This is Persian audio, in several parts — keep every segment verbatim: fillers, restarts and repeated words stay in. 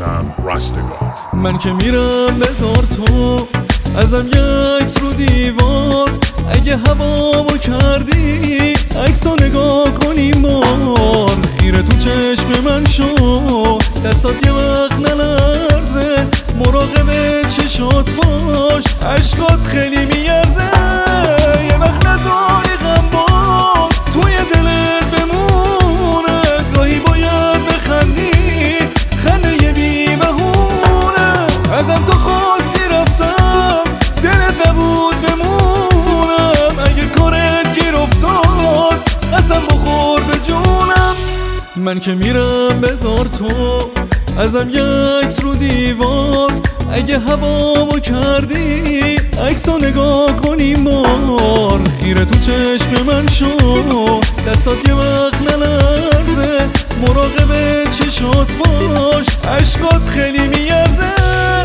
عزیزم رستگار. من که میرم بذار تو ازم یه عکس رو دیوار، اگه هوامو کردی عکسو نگاه کنیم بار. خیره تو چشم من شو، دستات یه وقت نلرزه، مراقب چشات باش، عشقات خیلی میارزه. یه وقت نذاری غم باز توی دلت بمونه، گاهی باید بخندی خنده یه بی بهونه. ازم تو خواستی رفتم دلت نبود بمونم، اگه کارت گیر افتاد قسم بخور به جونم. من که میرم بذار تو ازم یه عکس رو دیوار، اگه هوامو کردی عکسو نگاه کنیم بار. خیره تو چشم من شو، دستات یه وقت نلرزه، مراقب چشات باش، عشقات خیلی میارزه.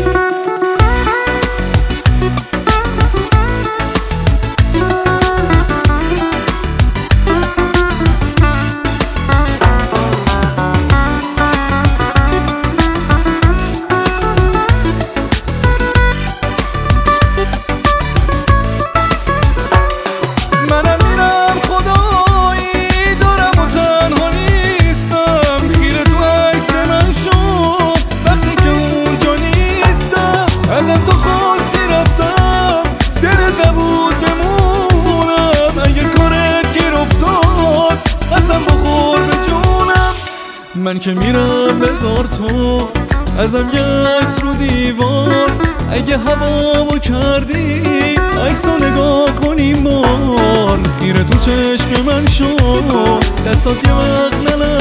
من که میرم بذار تو ازم یه عکس رو دیوار، اگه هوامو کردی عکسو نگاه کنیم بار. خیره تو چشم من شو، دستات یه وقت نلرزه،